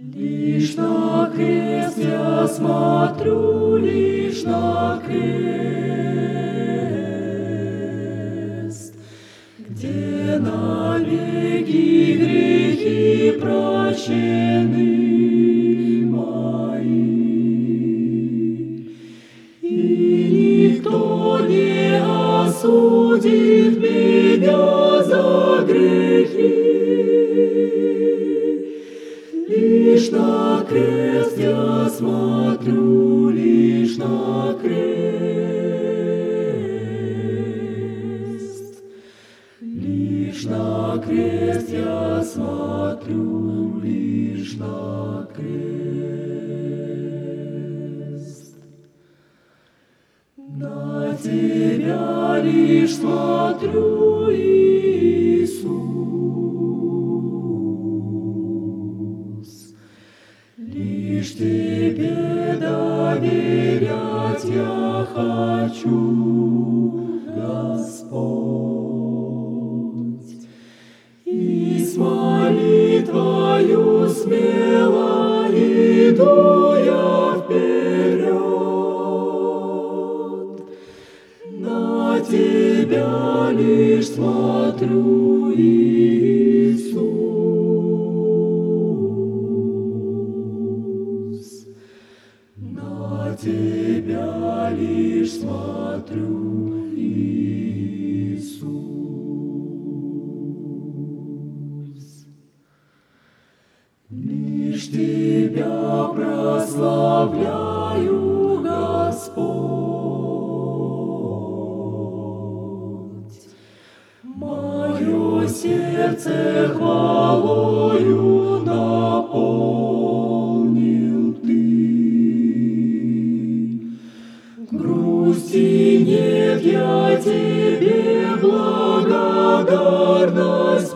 Лишь на крест я смотрю, лишь на крест, где навеки грехи прощены мои, и никто не осудит меня за грехи. Лишь на крест я смотрю, лишь на крест. Лишь на крест я смотрю, лишь на крест. На тебя лишь смотрю, Иисус. Лишь тебе доверять я хочу, Господь. И с молитвою смело иду я вперед. На тебя лишь смотрю, Иисус. На тебя лишь смотрю, Иисус. Лишь тебя прославляю, Господь. Мое сердце хвалою наполнил Ты. Грусти нет, я тебе благодарность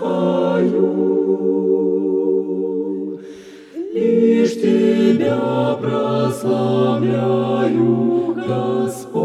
пою. Лишь тебя прославляю, Господь.